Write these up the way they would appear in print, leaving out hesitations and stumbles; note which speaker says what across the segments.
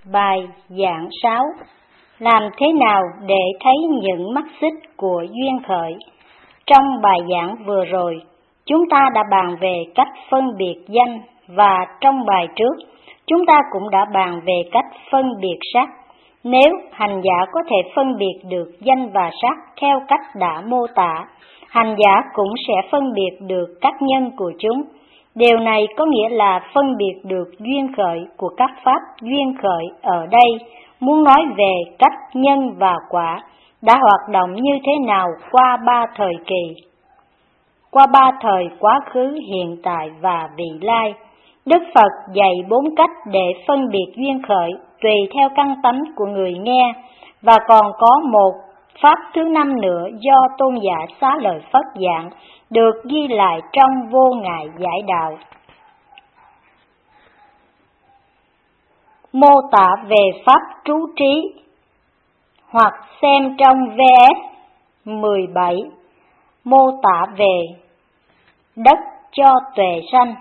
Speaker 1: Bài giảng 6. Làm thế nào để thấy những mắt xích của duyên khởi? Trong bài giảng vừa rồi, chúng ta đã bàn về cách phân biệt danh, và trong bài trước, chúng ta cũng đã bàn về cách phân biệt sắc. Nếu hành giả có thể phân biệt được danh và sắc theo cách đã mô tả, hành giả cũng sẽ phân biệt được các nhân của chúng. Điều này có nghĩa là phân biệt được duyên khởi của các pháp duyên khởi ở đây, muốn nói về cách nhân và quả đã hoạt động như thế nào qua ba thời kỳ, qua ba thời quá khứ, hiện tại và vị lai. Đức Phật dạy 4 cách để phân biệt duyên khởi tùy theo căn tánh của người nghe, và còn có một pháp thứ 5 nữa do Tôn giả Xá Lợi Phất giảng, được ghi lại trong Vô Ngại Giải Đạo. Mô tả về pháp trú trí, hoặc xem trong VS 17, mô tả về đất cho tuệ sanh,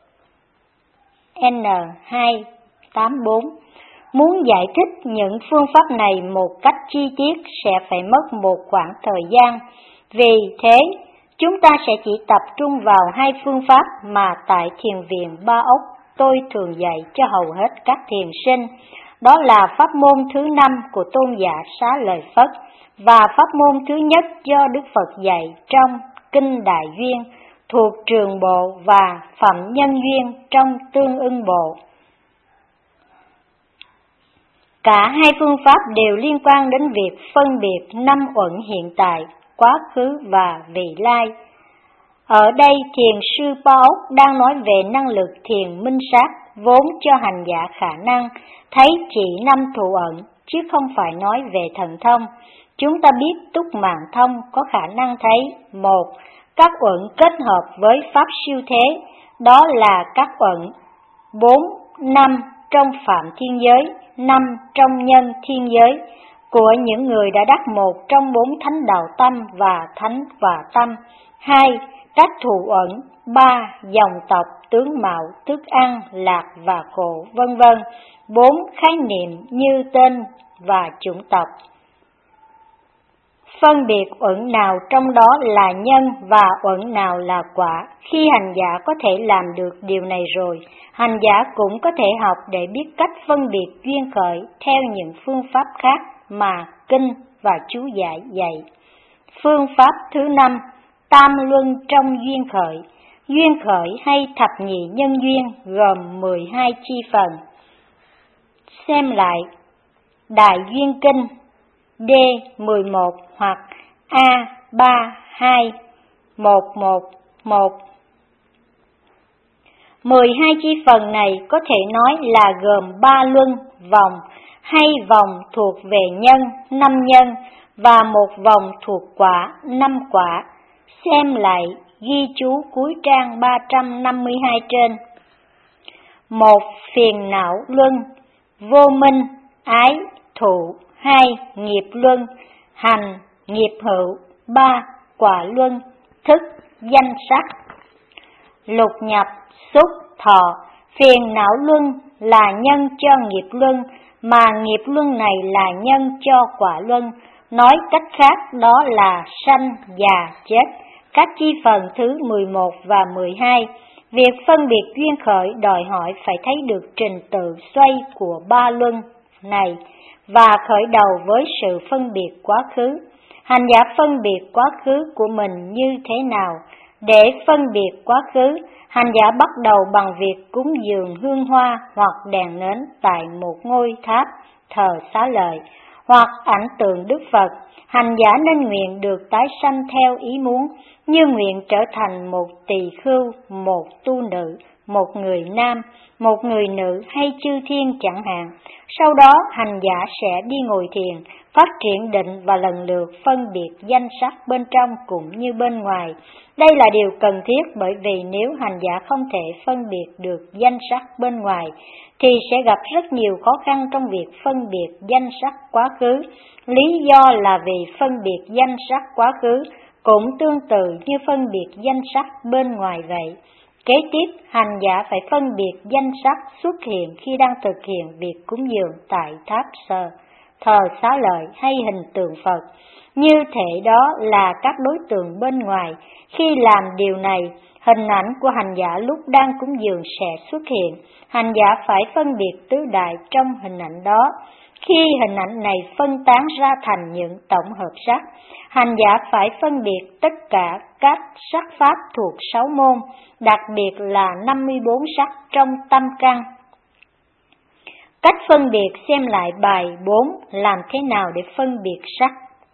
Speaker 1: N284. Muốn giải thích những phương pháp này một cách chi tiết sẽ phải mất một khoảng thời gian. Vì thế, chúng ta sẽ chỉ tập trung vào 2 phương pháp mà tại Thiền viện Ba Ốc tôi thường dạy cho hầu hết các thiền sinh. Đó là pháp môn thứ 5 của Tôn giả Xá Lợi Phất và pháp môn thứ nhất do Đức Phật dạy trong Kinh Đại Duyên thuộc Trường Bộ và Phạm Nhân Duyên trong Tương Ưng Bộ. Cả 2 phương pháp đều liên quan đến việc phân biệt 5 uẩn hiện tại, quá khứ và vị lai. Ở đây thiền sư Pa Ốc đang nói về năng lực thiền minh sát vốn cho hành giả khả năng thấy chỉ 5 thủ ẩn, chứ không phải nói về thần thông. Chúng ta biết túc mạng thông có khả năng thấy: 1. Các uẩn kết hợp với pháp siêu thế, đó là các uẩn 4, 5 trong phạm thiên giới, 5 trong nhân thiên giới của những người đã đắc một trong 4 thánh đạo tâm và thánh và tâm. 2. Các thủ uẩn 3. Dòng tộc, tướng mạo, thức ăn, lạc và khổ, vân vân. 4. Khái niệm như tên và chủng tộc. Phân biệt uẩn nào trong đó là nhân và uẩn nào là quả. Khi hành giả có thể làm được điều này rồi, hành giả cũng có thể học để biết cách phân biệt duyên khởi theo những phương pháp khác mà kinh và chú giải dạy. Phương pháp thứ 5, tam luân trong duyên khởi. Duyên khởi hay thập nhị nhân duyên gồm 12 chi phần. Xem lại Đại Duyên Kinh D11 hoặc A32111. 12 chi phần này có thể nói là gồm 3 luân vòng, hay vòng thuộc về nhân, 5 nhân, và một vòng thuộc quả, 5 quả. Xem lại ghi chú cuối trang 352 trên. 1. Phiền não luân, vô minh, ái, thụ. 2. Nghiệp luân, hành, nghiệp hữu. 3. Quả luân, thức, danh sắc. Lục nhập, xúc, thọ. Phiền não luân là nhân cho nghiệp luân, mà nghiệp luân này là nhân cho quả luân. Nói cách khác đó là sanh, già, chết. Các chi phần thứ 11 và 12. Việc phân biệt duyên khởi đòi hỏi phải thấy được trình tự xoay của 3 luân này, và khởi đầu với sự phân biệt quá khứ. Hành giả phân biệt quá khứ của mình như thế nào? Để phân biệt quá khứ, hành giả bắt đầu bằng việc cúng dường hương hoa hoặc đèn nến tại một ngôi tháp thờ Xá Lợi, hoặc ảnh tượng Đức Phật. Hành giả nên nguyện được tái sanh theo ý muốn, như nguyện trở thành một tỳ khưu, một tu nữ, một người nam, một người nữ hay chư thiên chẳng hạn. Sau đó hành giả sẽ đi ngồi thiền, phát triển định và lần lượt phân biệt danh sắc bên trong cũng như bên ngoài. Đây là điều cần thiết, bởi vì nếu hành giả không thể phân biệt được danh sắc bên ngoài, thì sẽ gặp rất nhiều khó khăn trong việc phân biệt danh sắc quá khứ. Lý do là vì phân biệt danh sắc quá khứ cũng tương tự như phân biệt danh sắc bên ngoài vậy. Kế tiếp, hành giả phải phân biệt danh sắc xuất hiện khi đang thực hiện việc cúng dường tại tháp sơ, thờ xá lợi hay hình tượng Phật. Như thể đó là các đối tượng bên ngoài. Khi làm điều này, hình ảnh của hành giả lúc đang cúng dường sẽ xuất hiện. Hành giả phải phân biệt tứ đại trong hình ảnh đó. Khi hình ảnh này phân tán ra thành những tổng hợp sắc, hành giả phải phân biệt tất cả các sắc pháp thuộc 6 môn, đặc biệt là 54 sắc trong tâm căn. Cách phân biệt xem lại bài 4 làm thế nào để phân biệt sắc.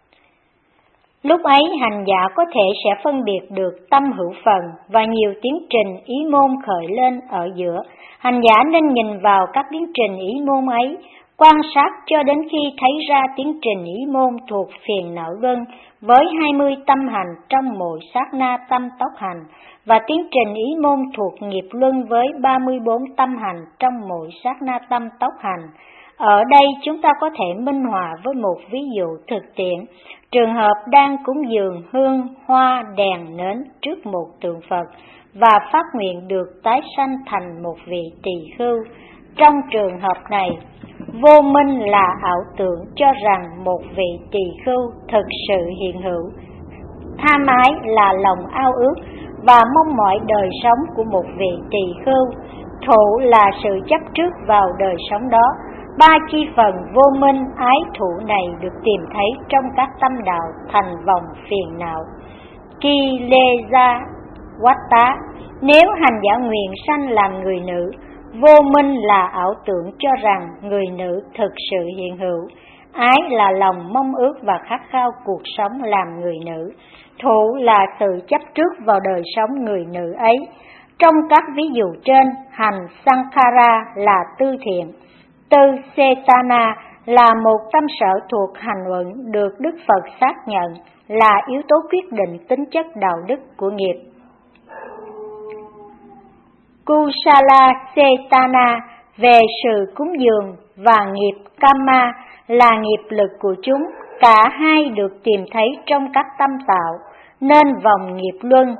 Speaker 1: Lúc ấy hành giả có thể sẽ phân biệt được tâm hữu phần và nhiều tiến trình ý môn khởi lên ở giữa. Hành giả nên nhìn vào các tiến trình ý môn ấy, quan sát cho đến khi thấy ra tiến trình ý môn thuộc phiền não luân với 20 tâm hành trong mỗi sát na tâm tốc hành, và tiến trình ý môn thuộc nghiệp luân với 34 tâm hành trong mỗi sát na tâm tốc hành. Ở đây chúng ta có thể minh họa với một ví dụ thực tiễn. Trường hợp đang cúng dường hương, hoa, đèn, nến trước một tượng Phật và phát nguyện được tái sanh thành một vị tỳ khưu. Trong trường hợp này, vô minh là ảo tưởng cho rằng một vị tỳ khưu thực sự hiện hữu. Tham ái là lòng ao ước và mong mỏi đời sống của một vị tỳ khưu. Thụ là sự chấp trước vào đời sống đó. Ba chi phần vô minh ái thụ này được tìm thấy trong các tâm đạo thành vòng phiền não. Ki lê gia quát tá. Nếu hành giả nguyện sanh làm người nữ, vô minh là ảo tưởng cho rằng người nữ thực sự hiện hữu. Ái là lòng mong ước và khát khao cuộc sống làm người nữ. Thụ là sự chấp trước vào đời sống người nữ ấy. Trong các ví dụ trên, hành Sankhara là tư thiện. Tư Setana là một tâm sở thuộc hành uẩn được Đức Phật xác nhận là yếu tố quyết định tính chất đạo đức của nghiệp. Kusala Setana về sự cúng dường và nghiệp Kama là nghiệp lực của chúng. Cả hai được tìm thấy trong các tâm tạo, nên vòng nghiệp luân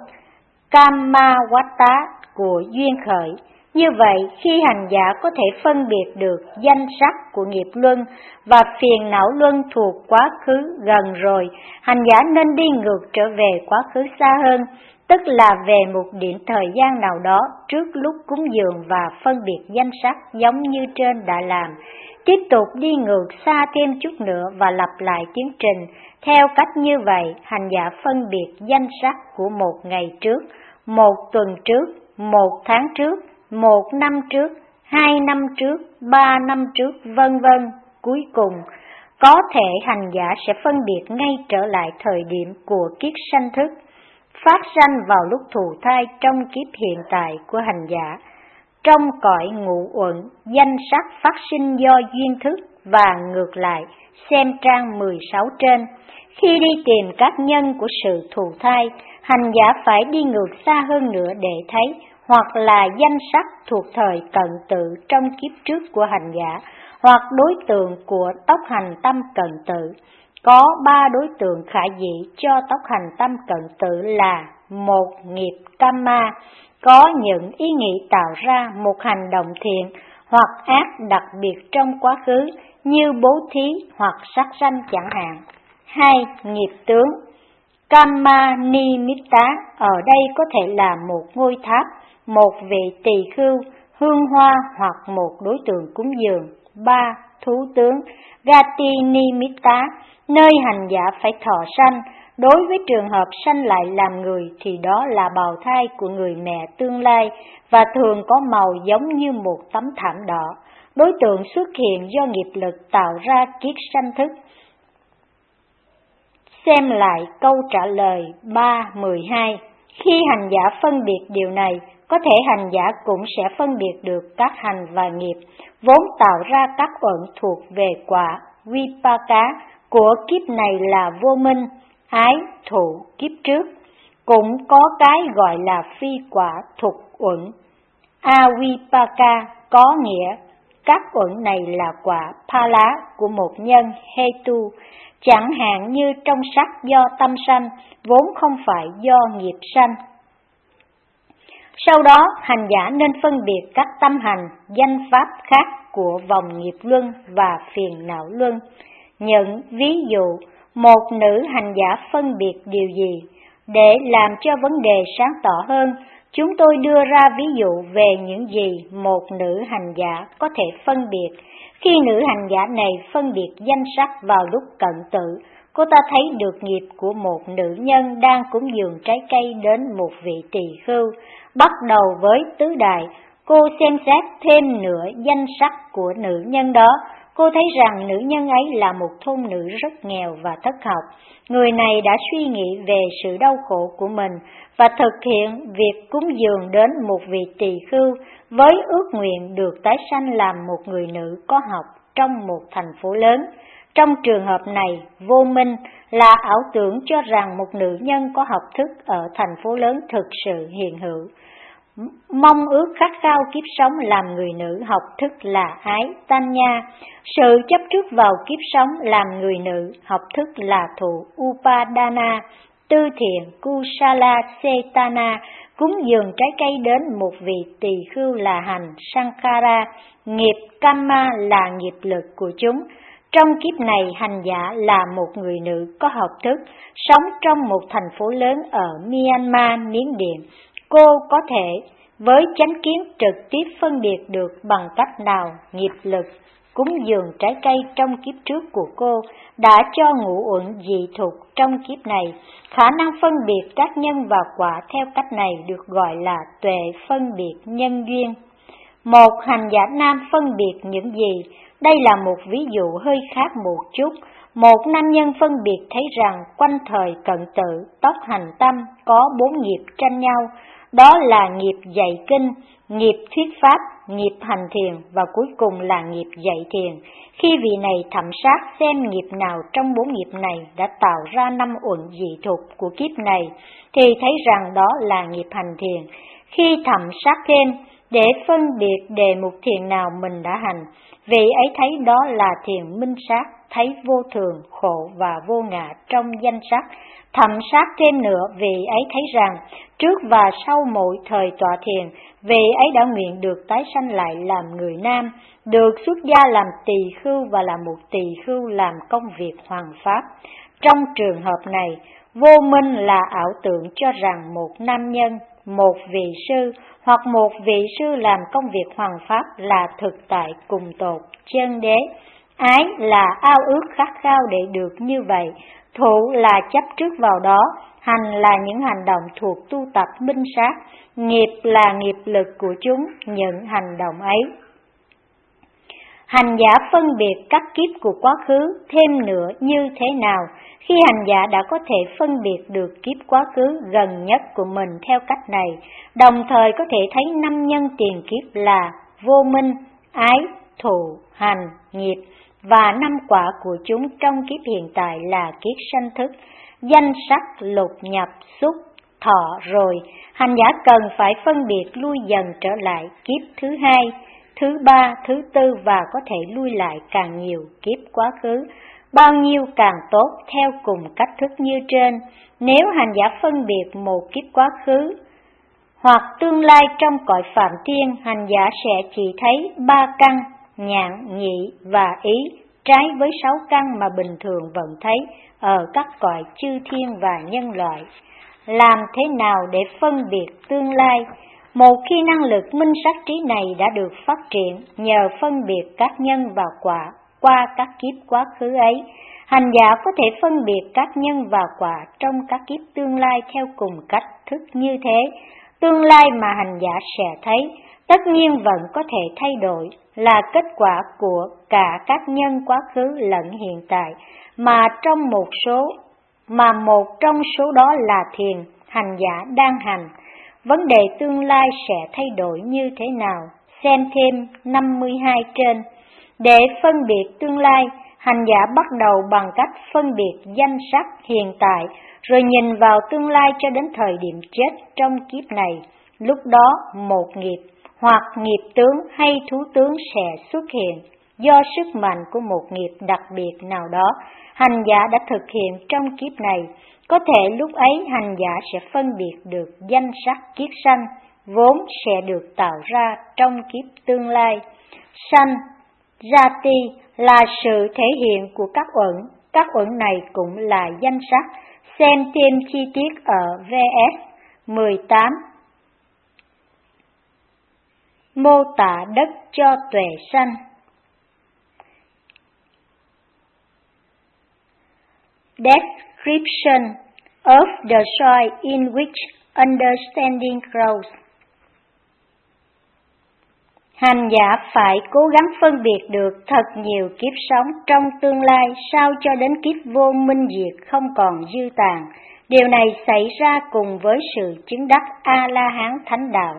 Speaker 1: Kamawata của duyên khởi. Như vậy, khi hành giả có thể phân biệt được danh sắc của nghiệp luân và phiền não luân thuộc quá khứ gần rồi, hành giả nên đi ngược trở về quá khứ xa hơn, tức là về một điểm thời gian nào đó trước lúc cúng dường và phân biệt danh sắc giống như trên đã làm. Tiếp tục đi ngược xa thêm chút nữa và lặp lại tiến trình. Theo cách như vậy, hành giả phân biệt danh sắc của một ngày trước, một tuần trước, một tháng trước, 1 năm trước, 2 năm trước, 3 năm trước, vân vân. Cuối cùng, có thể hành giả sẽ phân biệt ngay trở lại thời điểm của kiếp sanh thức, phát sanh vào lúc thụ thai trong kiếp hiện tại của hành giả. Trong cõi ngũ uẩn, danh sắc phát sinh do duyên thức và ngược lại, xem trang 16 trên. Khi đi tìm các nhân của sự thụ thai, hành giả phải đi ngược xa hơn nữa để thấy hoặc là danh sắc thuộc thời cận tự trong kiếp trước của hành giả, hoặc đối tượng của tốc hành tâm cận tự. Có 3 đối tượng khả dĩ cho tốc hành tâm cận tự là: 1. Nghiệp Kama, có những ý nghĩ tạo ra một hành động thiện hoặc ác đặc biệt trong quá khứ như bố thí hoặc sát sanh chẳng hạn. 2. Nghiệp tướng Kama Nimitta, ở đây có thể là một ngôi tháp, một vị tỳ khưu, hương hoa hoặc một đối tượng cúng dường. 3. Thú tướng Gati Nimitta, nơi hành giả phải thọ sanh. Đối với trường hợp sanh lại làm người thì đó là bào thai của người mẹ tương lai và thường có màu giống như một tấm thảm đỏ. Đối tượng xuất hiện do nghiệp lực tạo ra kiết sanh thức. Xem lại câu trả lời 3.12. Khi hành giả phân biệt điều này, có thể hành giả cũng sẽ phân biệt được các hành và nghiệp vốn tạo ra các uẩn thuộc về quả Vipaka của kiếp này là vô minh, ái, thụ kiếp trước. Cũng có cái gọi là phi quả thuộc uẩn Avipaka, có nghĩa các uẩn này là quả Phala của một nhân Hetu, chẳng hạn như trong sắc do tâm sanh, vốn không phải do nghiệp sanh. Sau đó, hành giả nên phân biệt các tâm hành, danh pháp khác của vòng nghiệp luân và phiền não luân. Những ví dụ, một nữ hành giả phân biệt điều gì? Để làm cho vấn đề sáng tỏ hơn, chúng tôi đưa ra ví dụ về những gì một nữ hành giả có thể phân biệt. Khi nữ hành giả này phân biệt danh sắc vào lúc cận tử, cô ta thấy được nghiệp của một nữ nhân đang cúng dường trái cây đến một vị tỳ khưu. Bắt đầu với tứ đại, cô xem xét thêm nửa danh sắc của nữ nhân đó. Cô thấy rằng nữ nhân ấy là một thôn nữ rất nghèo và thất học. Người này đã suy nghĩ về sự đau khổ của mình và thực hiện việc cúng dường đến một vị tỳ khưu với ước nguyện được tái sanh làm một người nữ có học trong một thành phố lớn. Trong trường hợp này, vô minh là ảo tưởng cho rằng một nữ nhân có học thức ở thành phố lớn thực sự hiện hữu. Mong ước khát khao kiếp sống làm người nữ học thức là ái tanya. Sự chấp trước vào kiếp sống làm người nữ học thức là thụ upadana. Tư thiện kusala setana, cúng dường trái cây đến một vị tỳ khưu là hành sankhara. Nghiệp kamma là nghiệp lực của chúng. Trong kiếp này, hành giả là một người nữ có học thức, sống trong một thành phố lớn ở Myanmar, Miến Điện. Cô có thể với chánh kiến trực tiếp phân biệt được bằng cách nào nghiệp lực cúng dường trái cây trong kiếp trước của cô đã cho ngũ uẩn dị thục trong kiếp này. Khả năng phân biệt các nhân và quả theo cách này được gọi là tuệ phân biệt nhân duyên. Một hành giả nam phân biệt những gì? Đây là một ví dụ hơi khác một chút. Một nam nhân phân biệt thấy rằng quanh thời cận tử, tốc hành tâm có 4 nghiệp tranh nhau. Đó là nghiệp dạy kinh, nghiệp thuyết pháp, nghiệp hành thiền và cuối cùng là nghiệp dạy thiền. Khi vị này thẩm sát xem nghiệp nào trong 4 nghiệp này đã tạo ra 5 uẩn dị thục của kiếp này, thì thấy rằng đó là nghiệp hành thiền. Khi thẩm sát thêm, để phân biệt đề mục thiền nào mình đã hành, vị ấy thấy đó là thiền minh sát, thấy vô thường, khổ và vô ngã trong danh sắc. Thẩm sát thêm nữa, vị ấy thấy rằng trước và sau mỗi thời tọa thiền, vị ấy đã nguyện được tái sanh lại làm người nam, được xuất gia làm tỳ khưu và là một tỳ khưu làm công việc hoàng pháp. Trong trường hợp này, vô minh là ảo tưởng cho rằng một nam nhân, một vị sư hoặc một vị sư làm công việc hoàng pháp là thực tại cùng tột chân đế. Ái là ao ước khát khao để được như vậy, thụ là chấp trước vào đó, hành là những hành động thuộc tu tập minh sát, nghiệp là nghiệp lực của chúng, những hành động ấy. Hành giả phân biệt các kiếp của quá khứ thêm nữa như thế nào? Khi hành giả đã có thể phân biệt được kiếp quá khứ gần nhất của mình theo cách này, đồng thời có thể thấy 5 nhân tiền kiếp là vô minh, ái, thụ, hành, nghiệp, và 5 quả của chúng trong kiếp hiện tại là kiếp sanh thức, danh sắc, lục nhập, xúc, thọ rồi. Hành giả cần phải phân biệt lui dần trở lại kiếp thứ 2, thứ 3, thứ 4 và có thể lui lại càng nhiều kiếp quá khứ, bao nhiêu càng tốt theo cùng cách thức như trên. Nếu hành giả phân biệt một kiếp quá khứ hoặc tương lai trong cõi phạm thiên, hành giả sẽ chỉ thấy 3 căn, nhãn, nhị và ý, trái với 6 căn mà bình thường vẫn thấy ở các cõi chư thiên và nhân loại. Làm thế nào để phân biệt tương lai? Một khi năng lực minh sát trí này đã được phát triển nhờ phân biệt các nhân và quả qua các kiếp quá khứ ấy, hành giả có thể phân biệt các nhân và quả trong các kiếp tương lai theo cùng cách thức như thế. Tương lai mà hành giả sẽ thấy tất nhiên vẫn có thể thay đổi, là kết quả của cả các nhân quá khứ lẫn hiện tại, mà một trong số đó là thiền hành giả đang hành. Vấn đề tương lai sẽ thay đổi như thế nào? Xem thêm 52 trên. Để phân biệt tương lai, hành giả bắt đầu bằng cách phân biệt danh sắc hiện tại, rồi nhìn vào tương lai cho đến thời điểm chết trong kiếp này. Lúc đó, một nghiệp hoặc nghiệp tướng hay thú tướng sẽ xuất hiện. Do sức mạnh của một nghiệp đặc biệt nào đó, hành giả đã thực hiện trong kiếp này. Có thể lúc ấy hành giả sẽ phân biệt được danh sắc kiết sanh, vốn sẽ được tạo ra trong kiếp tương lai. Sanh, Jati là sự thể hiện của các uẩn này cũng là danh sắc. Xem thêm chi tiết ở VS 18. Mô tả đất cho tuệ sanh. Description of the soil in which understanding grows. Hành giả phải cố gắng phân biệt được thật nhiều kiếp sống trong tương lai sao cho đến kiếp vô minh diệt không còn dư tàn. Điều này xảy ra cùng với sự chứng đắc A-la-hán thánh đạo,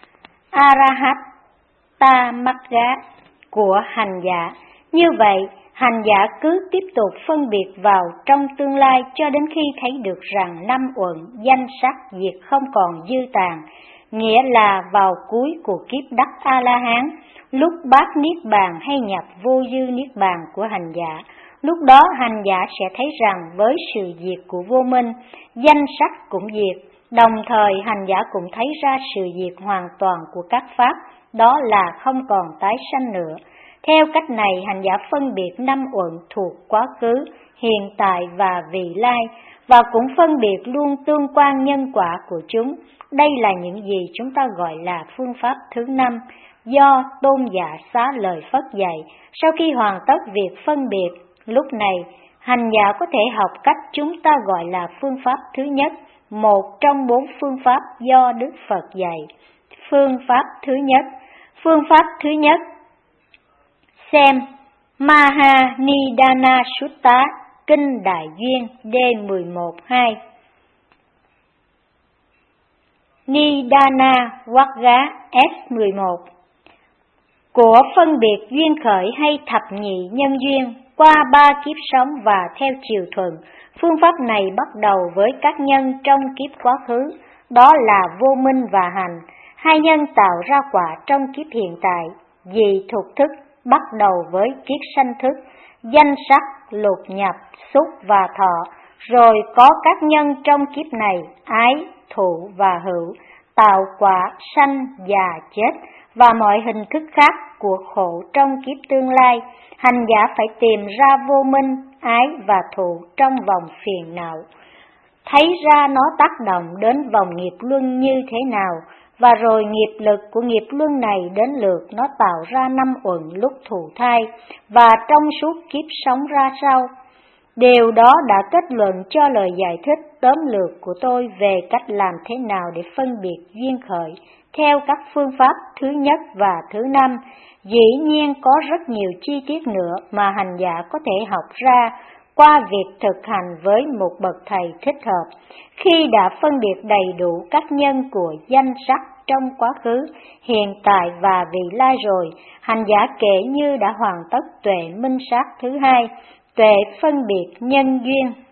Speaker 1: Arahata Magga của hành giả. Như vậy, hành giả cứ tiếp tục phân biệt vào trong tương lai cho đến khi thấy được rằng năm uẩn danh sắc diệt không còn dư tàn, nghĩa là vào cuối của kiếp đắc A-la-hán, lúc bát niết bàn hay nhập vô dư niết bàn của hành giả. Lúc đó hành giả sẽ thấy rằng với sự diệt của vô minh, danh sắc cũng diệt, đồng thời hành giả cũng thấy ra sự diệt hoàn toàn của các pháp, đó là không còn tái sanh nữa. Theo cách này, hành giả phân biệt năm uẩn thuộc quá khứ, hiện tại và vị lai, và cũng phân biệt luôn tương quan nhân quả của chúng. Đây là những gì chúng ta gọi là phương pháp thứ 5, do Tôn giả Xá Lợi Phất dạy. Sau khi hoàn tất việc phân biệt, lúc này, hành giả có thể học cách chúng ta gọi là phương pháp thứ nhất, một trong 4 phương pháp do Đức Phật dạy. Phương pháp thứ nhất, xem Maha Nidana Sutta, Kinh Đại Duyên D11-2. Nidana Vagga S11 của phân biệt duyên khởi hay thập nhị nhân duyên qua 3 kiếp sống và theo chiều thuận. Phương pháp này bắt đầu với các nhân trong kiếp quá khứ, đó là vô minh và hành. Hai nhân tạo ra quả trong kiếp hiện tại, dị thuộc thức bắt đầu với kiếp sanh thức, danh sắc, lục nhập, xúc và thọ, rồi có các nhân trong kiếp này, ái, thụ và hữu, tạo quả, sanh, già, chết và mọi hình thức khác của khổ trong kiếp tương lai. Hành giả phải tìm ra vô minh, ái và thụ trong vòng phiền não, thấy ra nó tác động đến vòng nghiệp luân như thế nào, và rồi nghiệp lực của nghiệp luân này đến lượt nó tạo ra năm uẩn lúc thụ thai và trong suốt kiếp sống ra sao. Điều đó đã kết luận cho lời giải thích tóm lược của tôi về cách làm thế nào để phân biệt duyên khởi theo các phương pháp thứ nhất và thứ 5. Dĩ nhiên có rất nhiều chi tiết nữa mà hành giả có thể học ra qua việc thực hành với một bậc thầy thích hợp. Khi đã phân biệt đầy đủ các nhân của danh sắc trong quá khứ, hiện tại và vị lai rồi, hành giả kể như đã hoàn tất tuệ minh sát thứ 2, tuệ phân biệt nhân duyên.